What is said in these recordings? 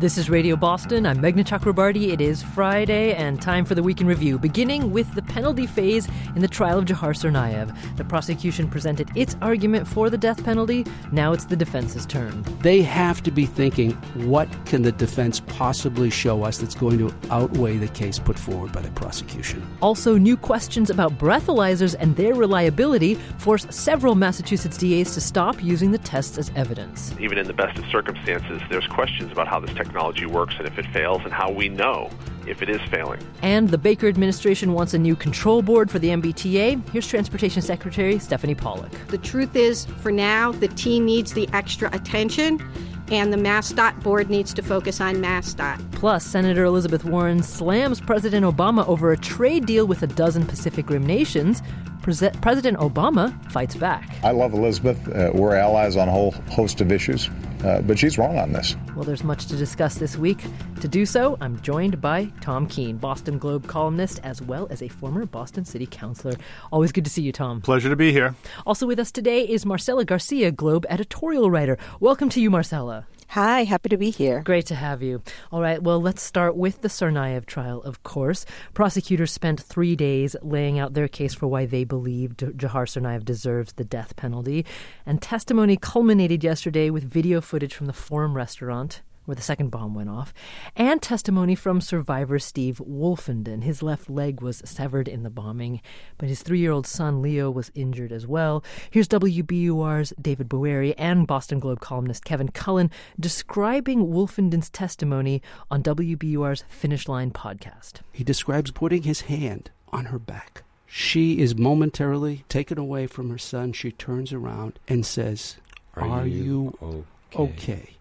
This is Radio Boston. I'm Meghna Chakrabarti. It is Friday and time for the Week in Review, beginning with the penalty phase in the trial of Dzhokhar Tsarnaev. The prosecution presented its argument for the death penalty. Now it's the defense's turn. They have to be thinking, what can the defense possibly show us that's going to outweigh the case put forward by the prosecution? Also, new questions about breathalyzers and their reliability force several Massachusetts DAs to stop using the tests as evidence. Even in the best of circumstances, there's questions about how this technology works and if it fails and how we know if it is failing. And the Baker administration wants a new control board for the MBTA. Here's Transportation Secretary Stephanie Pollack. The truth is, for now, the team needs the extra attention, and the MassDOT board needs to focus on MassDOT. Plus, Senator Elizabeth Warren slams President Obama over a trade deal with a dozen Pacific Rim nations. President Obama fights back. I love Elizabeth. We're allies on a whole host of issues, but she's wrong on this. Well, there's much to discuss this week. To do so, I'm joined by Tom Keene, Boston Globe columnist, as well as a former Boston City Councilor. Always good to see you, Tom. Pleasure to be here. Also with us today is Marcela Garcia, Globe editorial writer. Welcome to you, Marcela. Hi, happy to be here. Great to have you. All right, well, let's start with the Tsarnaev trial, of course. Prosecutors spent 3 days laying out their case for why they believe Dzhokhar Tsarnaev deserves the death penalty. And testimony culminated yesterday with video footage from the Forum restaurant where the second bomb went off, and testimony from survivor Steve Wolfenden. His left leg was severed in the bombing, but his 3-year-old son Leo was injured as well. Here's WBUR's David Boeri and Boston Globe columnist Kevin Cullen describing Wolfenden's testimony on WBUR's Finish Line podcast. He describes putting his hand on her back. She is momentarily taken away from her son. She turns around and says, Are you okay?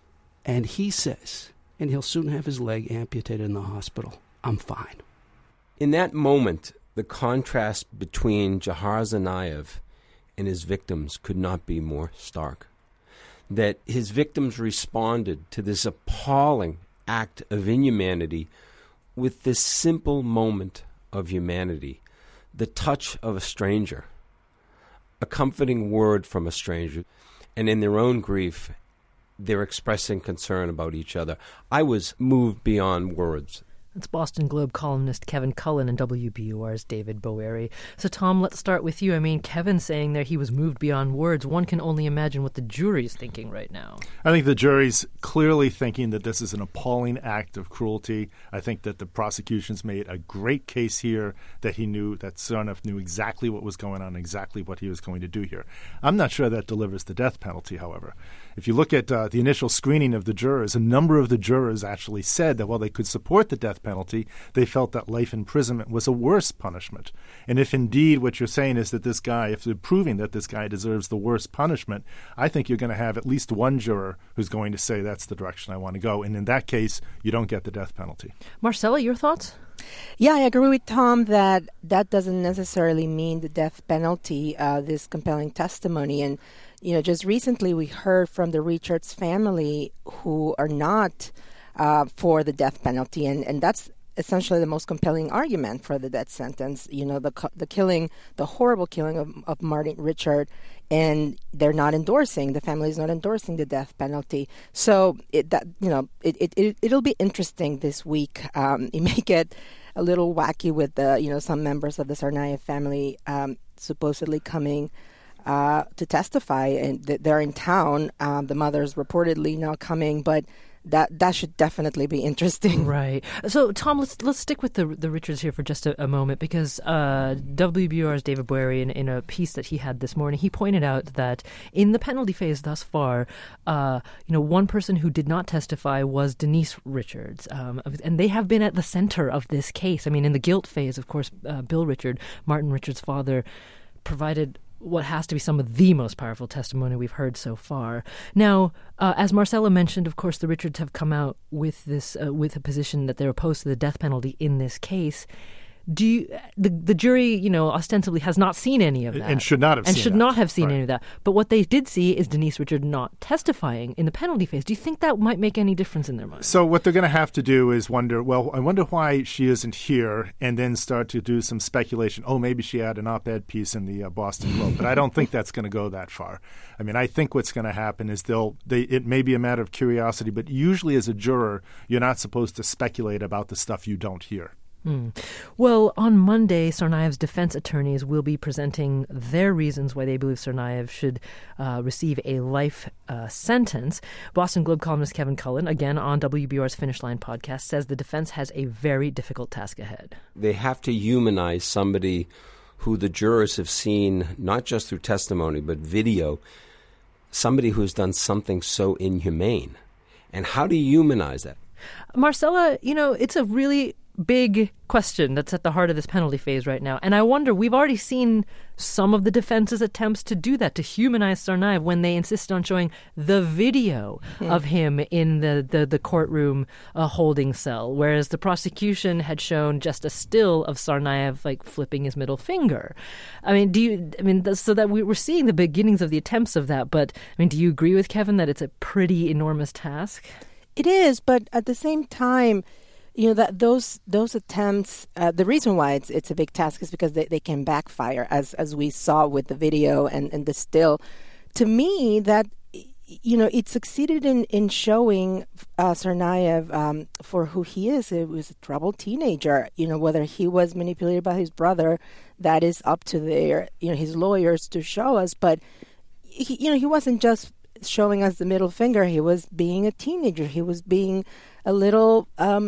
And he says, and he'll soon have his leg amputated in the hospital, I'm fine. In that moment, the contrast between Dzhokhar Tsarnaev and his victims could not be more stark. That his victims responded to this appalling act of inhumanity with this simple moment of humanity, the touch of a stranger, a comforting word from a stranger, and in their own grief, they're expressing concern about each other. I was moved beyond words. That's Boston Globe columnist Kevin Cullen and WBUR's David Boeri. So, Tom, let's start with you. I mean, Kevin saying there he was moved beyond words. One can only imagine what the jury's thinking right now. I think the jury's clearly thinking that this is an appalling act of cruelty. I think that the prosecution's made a great case here that Tsarnaev knew exactly what was going on, exactly what he was going to do here. I'm not sure that delivers the death penalty, however. If you look at the initial screening of the jurors, a number of the jurors actually said that while they could support the death penalty, they felt that life imprisonment was a worse punishment. And if indeed what you're saying is that if they're proving that this guy deserves the worst punishment, I think you're going to have at least one juror who's going to say that's the direction I want to go. And in that case, you don't get the death penalty. Marcela, your thoughts? Yeah, I agree with Tom that doesn't necessarily mean the death penalty, this compelling testimony. And, just recently we heard from the Richards family who are not for the death penalty. And that's essentially the most compelling argument for the death sentence. The horrible killing of Martin Richard, and they're not endorsing, the family is not endorsing the death penalty. So it'll be interesting this week. It may get a little wacky with some members of the Tsarnaev family supposedly coming to testify, and they're in town. The mother's reportedly now coming, but that should definitely be interesting. Right. So, Tom, let's stick with the Richards here for just a moment, because WBUR's David Boeri, in a piece that he had this morning, he pointed out that in the penalty phase thus far, one person who did not testify was Denise Richards, and they have been at the center of this case. I mean, in the guilt phase, of course, Bill Richard, Martin Richards' father, provided what has to be some of the most powerful testimony we've heard so far. Now, as Marcela mentioned, of course, the Richards have come out with this with a position that they're opposed to the death penalty in this case. the jury, ostensibly has not seen any of that. And should not have seen And should that. not have seen Right. any of that. But what they did see is Denise Richard not testifying in the penalty phase. Do you think that might make any difference in their minds? So what they're going to have to do is wonder, I wonder why she isn't here, and then start to do some speculation. Oh, maybe she had an op-ed piece in the Boston Globe. But I don't think that's going to go that far. I mean, I think what's going to happen is it may be a matter of curiosity, but usually as a juror, you're not supposed to speculate about the stuff you don't hear. Well, on Monday, Tsarnaev's defense attorneys will be presenting their reasons why they believe Tsarnaev should receive a life sentence. Boston Globe columnist Kevin Cullen, again on WBR's Finish Line podcast, says the defense has a very difficult task ahead. They have to humanize somebody who the jurors have seen, not just through testimony, but video, somebody who's done something so inhumane. And how do you humanize that? Marcella, it's a really big question that's at the heart of this penalty phase right now. And I wonder, we've already seen some of the defense's attempts to do that, to humanize Tsarnaev when they insisted on showing the video of him in the courtroom holding cell, whereas the prosecution had shown just a still of Tsarnaev like flipping his middle finger. So that we're seeing the beginnings of the attempts of that. But do you agree with Kevin that it's a pretty enormous task? It is, but at the same time, that those attempts, the reason why it's a big task is because they can backfire, as we saw with the video and the still. To me, that it succeeded in showing Tsarnaev for who he is. It was a troubled teenager. Whether he was manipulated by his brother, that is up to his lawyers to show us. But he wasn't just showing us the middle finger. He was being a teenager. He was being a little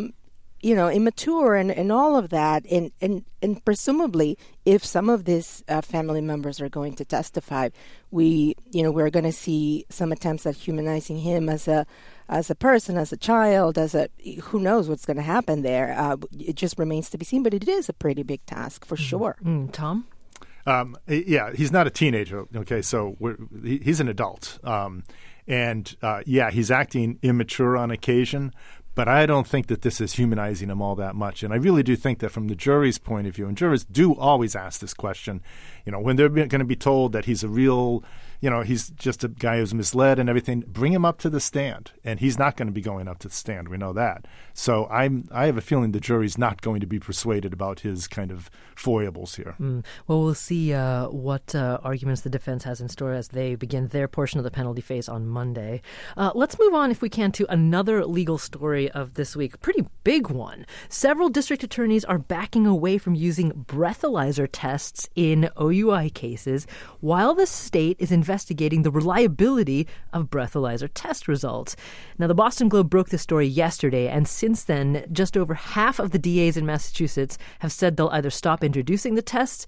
immature and all of that. And presumably, if some of these family members are going to testify, we're going to see some attempts at humanizing him as a person, as a child, who knows what's going to happen there. It just remains to be seen, but it is a pretty big task for sure. Tom? Yeah, he's not a teenager. Okay, so he's an adult. He's acting immature on occasion, but I don't think that this is humanizing him all that much. And I really do think that from the jury's point of view, and jurors do always ask this question, when they're going to be told that he's a real, he's just a guy who's misled and everything, bring him up to the stand. And he's not going to be going up to the stand. We know that. So I have a feeling the jury's not going to be persuaded about his kind of foibles here. Well, we'll see what arguments the defense has in store as they begin their portion of the penalty phase on Monday. Let's move on, if we can, to another legal story of this week. Pretty big one. Several district attorneys are backing away from using breathalyzer tests in OUI cases while the state is investigating the reliability of breathalyzer test results. Now, the Boston Globe broke this story yesterday, and since then, just over half of the DAs in Massachusetts have said they'll either stop introducing the tests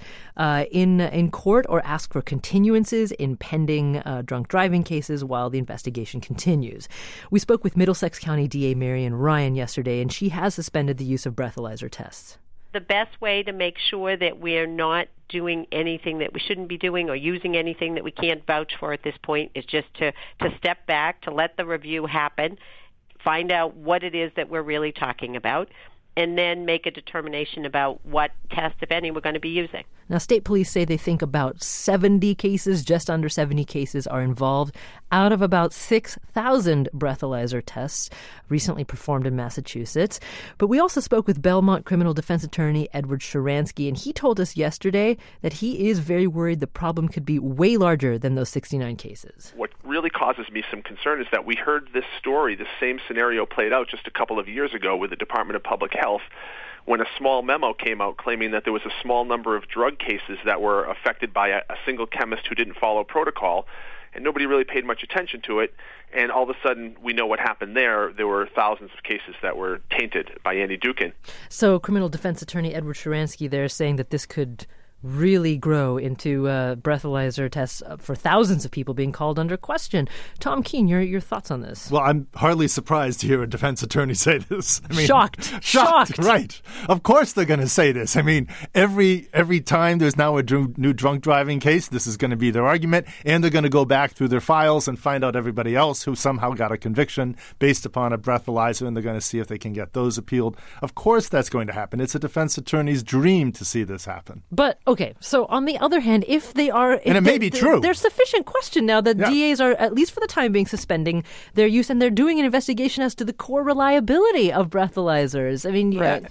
in court or ask for continuances in pending drunk driving cases while the investigation continues. We spoke with Middlesex County DA Marian Ryan yesterday, and she has suspended the use of breathalyzer tests. The best way to make sure that we're not doing anything that we shouldn't be doing or using anything that we can't vouch for at this point is just to step back, to let the review happen, find out what it is that we're really talking about, and then make a determination about what test, if any, we're going to be using. Now, state police say they think about 70 cases, just under 70 cases, are involved out of about 6,000 breathalyzer tests recently performed in Massachusetts. But we also spoke with Belmont criminal defense attorney Edward Sharansky, and he told us yesterday that he is very worried the problem could be way larger than those 69 cases. What really causes me some concern is that we heard this story, the same scenario played out just a couple of years ago with the Department of Public Health, when a small memo came out claiming that there was a small number of drug cases that were affected by a single chemist who didn't follow protocol, and nobody really paid much attention to it. And all of a sudden, we know what happened there. There were thousands of cases that were tainted by Andy Dukin. So criminal defense attorney Edward Sharansky there is saying that this could really grow into breathalyzer tests for thousands of people being called under question. Tom Keene, your thoughts on this? Well, I'm hardly surprised to hear a defense attorney say this. I mean, Shocked. Right. Of course they're going to say this. I mean, every time there's now a new drunk driving case, this is going to be their argument, and they're going to go back through their files and find out everybody else who somehow got a conviction based upon a breathalyzer, and they're going to see if they can get those appealed. Of course that's going to happen. It's a defense attorney's dream to see this happen. But, okay, so on the other hand, if they are... And it may be true. There's sufficient question now that DAs are, at least for the time being, suspending their use, and they're doing an investigation as to the core reliability of breathalyzers. I mean... Right.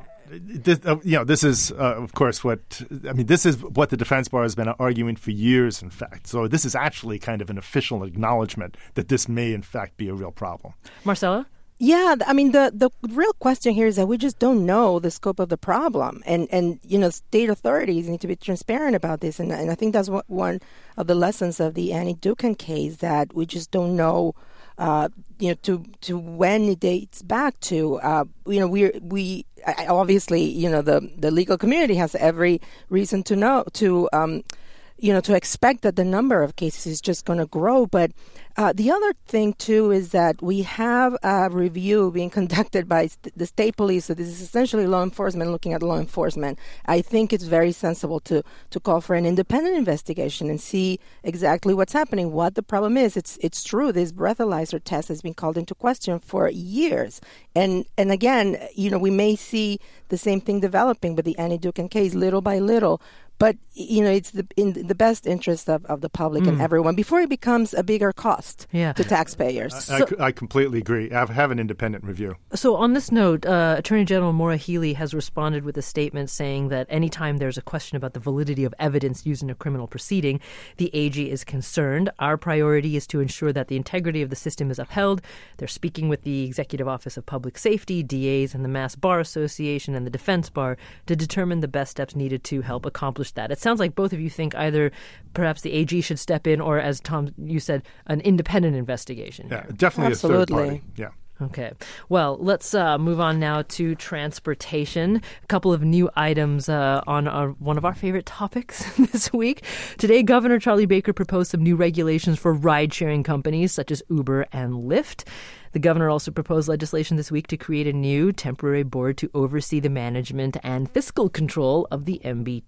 This is, of course, this is what the defense bar has been arguing for years, in fact. So this is actually kind of an official acknowledgement that this may, in fact, be a real problem. Marcella? Yeah, I mean, the real question here is that we just don't know the scope of the problem. And state authorities need to be transparent about this. And I think that's one of the lessons of the Annie Dookhan case, that we just don't know, to when it dates back to. We obviously, the legal community has every reason to know, to expect that the number of cases is just going to grow. But the other thing, too, is that we have a review being conducted by the state police. So this is essentially law enforcement looking at law enforcement. I think it's very sensible to call for an independent investigation and see exactly what's happening, what the problem is. It's true, this breathalyzer test has been called into question for years. And again, we may see the same thing developing with the Annie Dookhan case little by little. But, it's in the best interest of the public and everyone before it becomes a bigger cost to taxpayers. I completely agree. Have an independent review. So on this note, Attorney General Maura Healey has responded with a statement saying that anytime there's a question about the validity of evidence used in a criminal proceeding, the AG is concerned. Our priority is to ensure that the integrity of the system is upheld. They're speaking with the Executive Office of Public Safety, DAs, and the Mass Bar Association and the Defense Bar to determine the best steps needed to help accomplish that. It sounds like both of you think either perhaps the AG should step in or, as Tom, you said, an independent investigation. Yeah, definitely Absolutely. A third party. Yeah. Okay. Well, let's move on now to transportation. A couple of new items on one of our favorite topics this week. Today, Governor Charlie Baker proposed some new regulations for ride-sharing companies such as Uber and Lyft. The governor also proposed legislation this week to create a new temporary board to oversee the management and fiscal control of the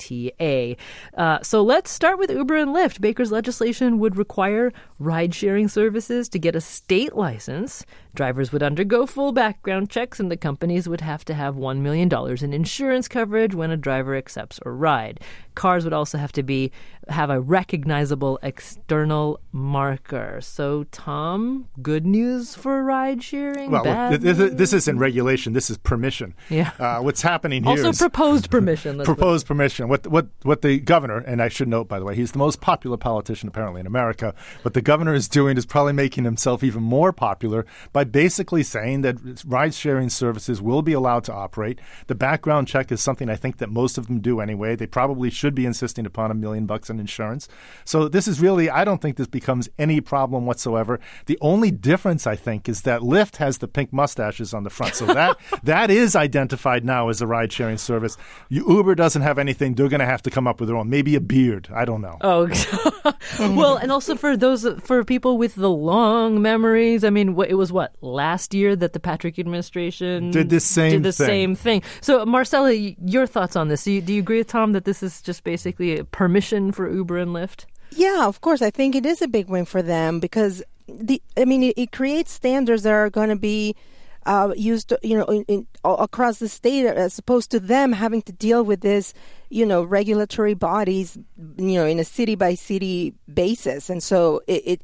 MBTA. So let's start with Uber and Lyft. Baker's legislation would require ride-sharing services to get a state license. Drivers would undergo full background checks, and the companies would have to have $1 million in insurance coverage when a driver accepts a ride. Cars would also have to have a recognizable external marker. So, Tom, good news for ride sharing? Well, bad this isn't regulation. This is permission. Yeah. What's happening here also is proposed permission. Proposed permission. What the governor, and I should note, by the way, he's the most popular politician apparently in America. What the governor is doing is probably making himself even more popular by basically saying that ride-sharing services will be allowed to operate. The background check is something I think that most of them do anyway. They probably should be insisting upon $1 million in insurance. So this is really, I don't think this becomes any problem whatsoever. The only difference, I think, is that Lyft has the pink mustaches on the front. So that is identified now as a ride-sharing service. Uber doesn't have anything. They're going to have to come up with their own. Maybe a beard. I don't know. Oh, well, and also for people with the long memories, I mean, it was last year that the Patrick administration did the same thing. So, Marcella, your thoughts on this? Do you agree with Tom that this is just basically a permission for Uber and Lyft? Yeah, of course. I think it is a big win for them because it creates standards that are going to be used, across the state, as opposed to them having to deal with this, regulatory bodies, in a city by city basis, and so it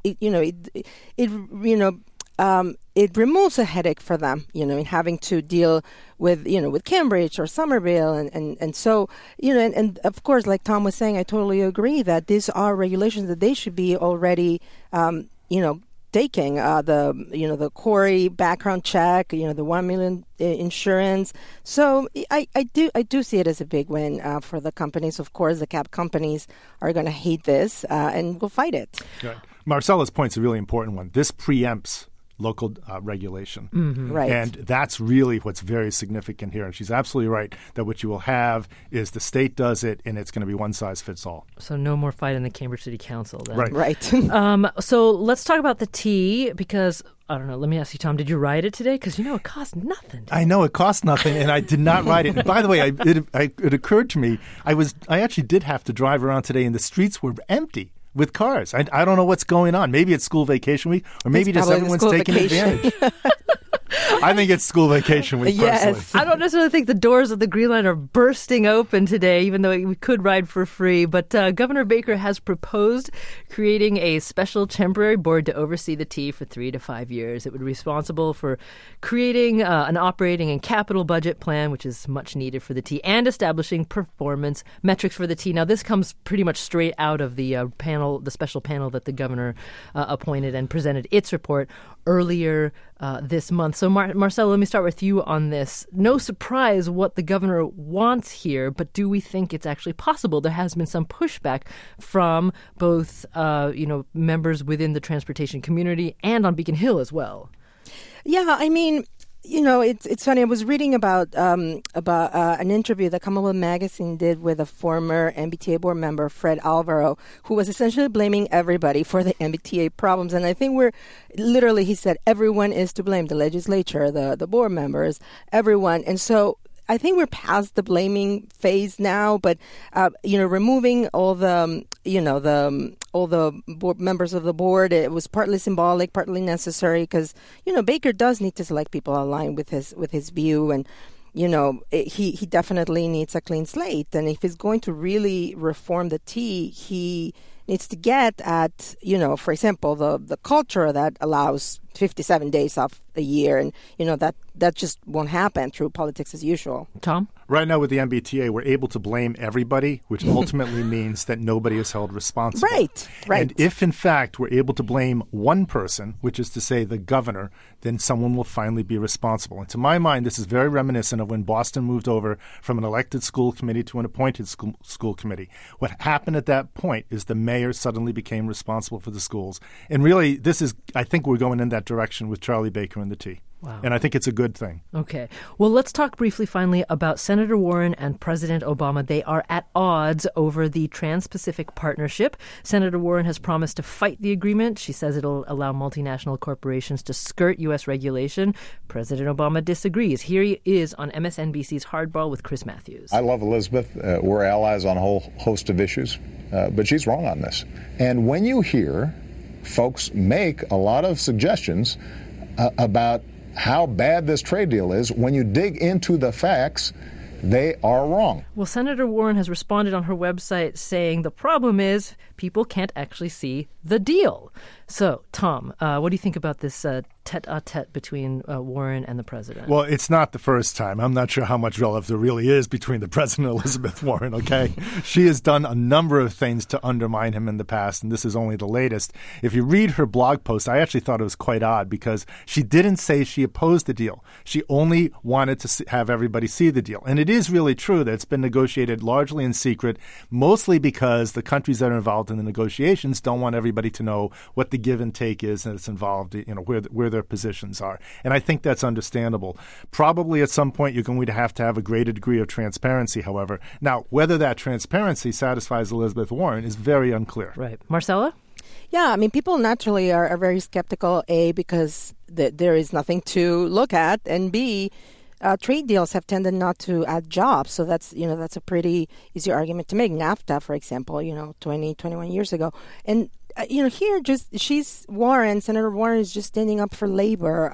removes a headache for them, in having to deal with Cambridge or Somerville. And so, and of course, like Tom was saying, I totally agree that these are regulations that they should be already, taking the Corey background check, the $1 million insurance. So I do see it as a big win for the companies. Of course, the cab companies are going to hate this and will fight it. Right. Marcella's point's a really important one. This preempts local regulation. Right. And that's really what's very significant here. And she's absolutely right that what you will have is the state does it, and it's going to be one size fits all. So no more fight in the Cambridge City Council then. Right. So let's talk about the tea because, I don't know, let me ask you, Tom, did you ride it today? Because, it costs nothing. I know it costs nothing, and I did not ride it. And by the way, it occurred to me, I actually did have to drive around today, and the streets were empty with cars. I don't know what's going on. Maybe it's school vacation week, or maybe just everyone's taking advantage. I think it's school vacation week, personally. Yes. I don't necessarily think the doors of the Green Line are bursting open today, even though we could ride for free. But Governor Baker has proposed creating a special temporary board to oversee the T for 3 to 5 years. It would be responsible for creating an operating and capital budget plan, which is much needed for the T, and establishing performance metrics for the T. Now, this comes pretty much straight out of the the special panel that the governor appointed and presented its report earlier this month. So, Marcelo, let me start with you on this. No surprise what the governor wants here, but do we think it's actually possible? There has been some pushback from both, members within the transportation community and on Beacon Hill as well. Yeah, I mean, it's funny. I was reading about an interview that Commonwealth Magazine did with a former MBTA board member, Fred Alvaro, who was essentially blaming everybody for the MBTA problems. And I think he said, everyone is to blame, the legislature, the board members, everyone. And so I think we're past the blaming phase now, but removing all the board members of the board, it was partly symbolic, partly necessary, because Baker does need to select people aligned with his view, and he definitely needs a clean slate. And if he's going to really reform the T, he needs to get at for example, the culture that allows 57 days off a year, and that just won't happen through politics as usual. Tom? Right now with the MBTA, we're able to blame everybody, which ultimately means that nobody is held responsible. Right. And if, in fact, we're able to blame one person, which is to say the governor, then someone will finally be responsible. And to my mind, this is very reminiscent of when Boston moved over from an elected school committee to an appointed school committee. What happened at that point is the mayor suddenly became responsible for the schools. And really, I think we're going in that direction with Charlie Baker and the T. Wow. And I think it's a good thing. Okay. Well, let's talk briefly finally about Senator Warren and President Obama. They are at odds over the Trans-Pacific Partnership. Senator Warren has promised to fight the agreement. She says it'll allow multinational corporations to skirt U.S. regulation. President Obama disagrees. Here he is on MSNBC's Hardball with Chris Matthews. I love Elizabeth. We're allies on a whole host of issues, but she's wrong on this. And when you hear folks make a lot of suggestions about how bad this trade deal is, when you dig into the facts, they are wrong. Well, Senator Warren has responded on her website saying the problem is people can't actually see the deal. So, Tom, what do you think about this tete-a-tete between Warren and the president? Well, it's not the first time. I'm not sure how much relevance there really is between the president and Elizabeth Warren, okay? She has done a number of things to undermine him in the past, and this is only the latest. If you read her blog post, I actually thought it was quite odd because she didn't say she opposed the deal. She only wanted to have everybody see the deal. And it is really true that it's been negotiated largely in secret, mostly because the countries that are involved in the negotiations don't want everybody to know what the give and take is that's involved, where their positions are. And I think that's understandable. Probably at some point you're going to have a greater degree of transparency, however. Now, whether that transparency satisfies Elizabeth Warren is very unclear. Right. Marcella? Yeah, I mean, people naturally are very skeptical, A, because there is nothing to look at, and B, trade deals have tended not to add jobs. So that's a pretty easy argument to make. NAFTA, for example, 20, 21 years ago. And here, Senator Warren is just standing up for labor.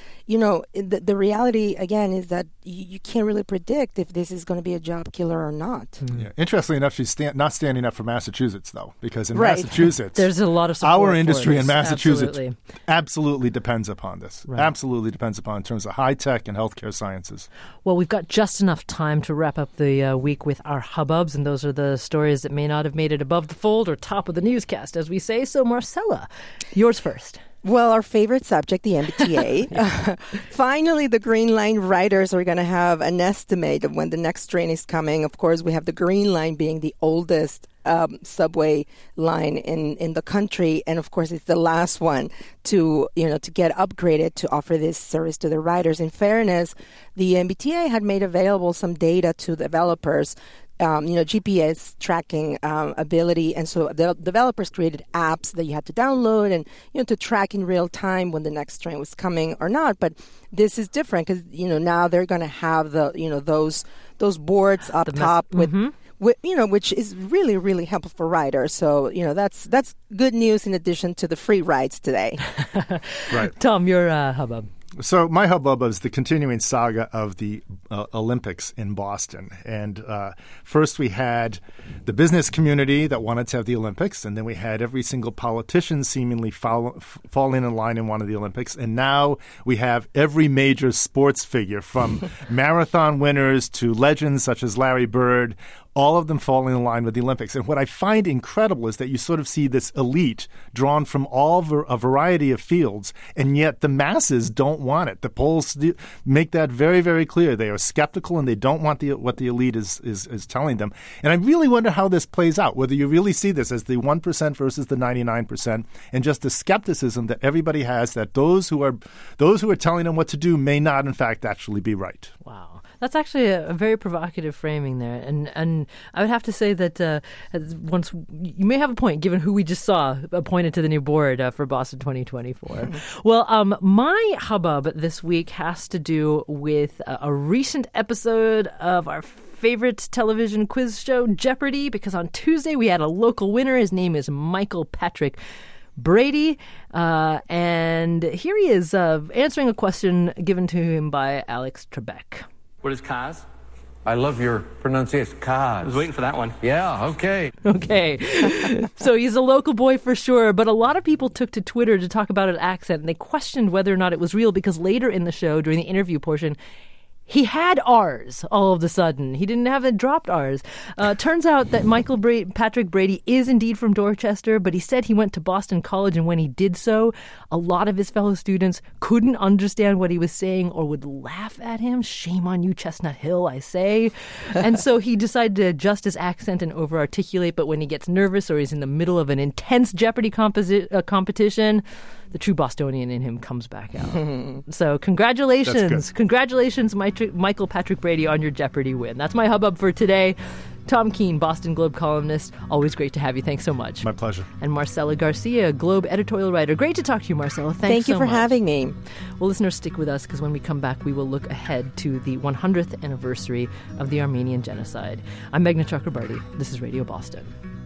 The reality, again, is that you can't really predict if this is going to be a job killer or not. Yeah. Interestingly enough, she's not standing up for Massachusetts, though, because in Massachusetts, there's a lot of support our industry in Massachusetts absolutely depends upon this. Right. Absolutely depends upon in terms of high tech and healthcare sciences. Well, we've got just enough time to wrap up the week with our hubbubs, and those are the stories that may not have made it above the fold or top of the newscast, as we say. So, Marcella, yours first. Well, our favorite subject, the MBTA. Finally, the Green Line riders are going to have an estimate of when the next train is coming. Of course, we have the Green Line being the oldest subway line in the country, and of course, it's the last one to get upgraded to offer this service to the riders. In fairness, the MBTA had made available some data to developers. GPS tracking ability, and so the developers created apps that you had to download and to track in real time when the next train was coming or not. But this is different because now they're going to have those boards up top with. Which is really, really helpful for riders. So, that's good news in addition to the free rides today. Right. Tom, your hubbub. So my hubbub is the continuing saga of the Olympics in Boston. And first we had the business community that wanted to have the Olympics, and then we had every single politician seemingly falling in line and wanted the Olympics. And now we have every major sports figure, from marathon winners to legends such as Larry Bird, all of them falling in line with the Olympics. And what I find incredible is that you sort of see this elite drawn from a variety of fields, and yet the masses don't want it. The polls make that very, very clear. They are skeptical, and they don't want what the elite is telling them. And I really wonder how this plays out, whether you really see this as the 1% versus the 99%, and just the skepticism that everybody has that those who are telling them what to do may not, in fact, actually be right. Wow. That's actually a very provocative framing there. And I would have to say that once you may have a point, given who we just saw appointed to the new board for Boston 2024. Well, my hubbub this week has to do with a recent episode of our favorite television quiz show, Jeopardy!, because on Tuesday we had a local winner. His name is Michael Patrick Brady, and here he is answering a question given to him by Alex Trebek. What is Kaz? I love your pronunciation, Kaz. I was waiting for that one. Yeah, okay. Okay. So he's a local boy for sure, but a lot of people took to Twitter to talk about an accent, and they questioned whether or not it was real because later in the show, during the interview portion, he had R's all of a sudden. He didn't have it dropped R's. Turns out that Michael Patrick Brady is indeed from Dorchester, but he said he went to Boston College, and when he did so, a lot of his fellow students couldn't understand what he was saying or would laugh at him. Shame on you, Chestnut Hill, I say. And so he decided to adjust his accent and over-articulate, but when he gets nervous or he's in the middle of an intense Jeopardy competition, the true Bostonian in him comes back out. So congratulations. Congratulations, Michael Patrick Brady, on your Jeopardy win. That's my hubbub for today. Tom Keene, Boston Globe columnist. Always great to have you. Thanks so much. My pleasure. And Marcela Garcia, Globe editorial writer. Great to talk to you, Marcela. Thank you for having me. Well, listeners, stick with us, because when we come back, we will look ahead to the 100th anniversary of the Armenian Genocide. I'm Meghna Chakrabarti. This is Radio Boston.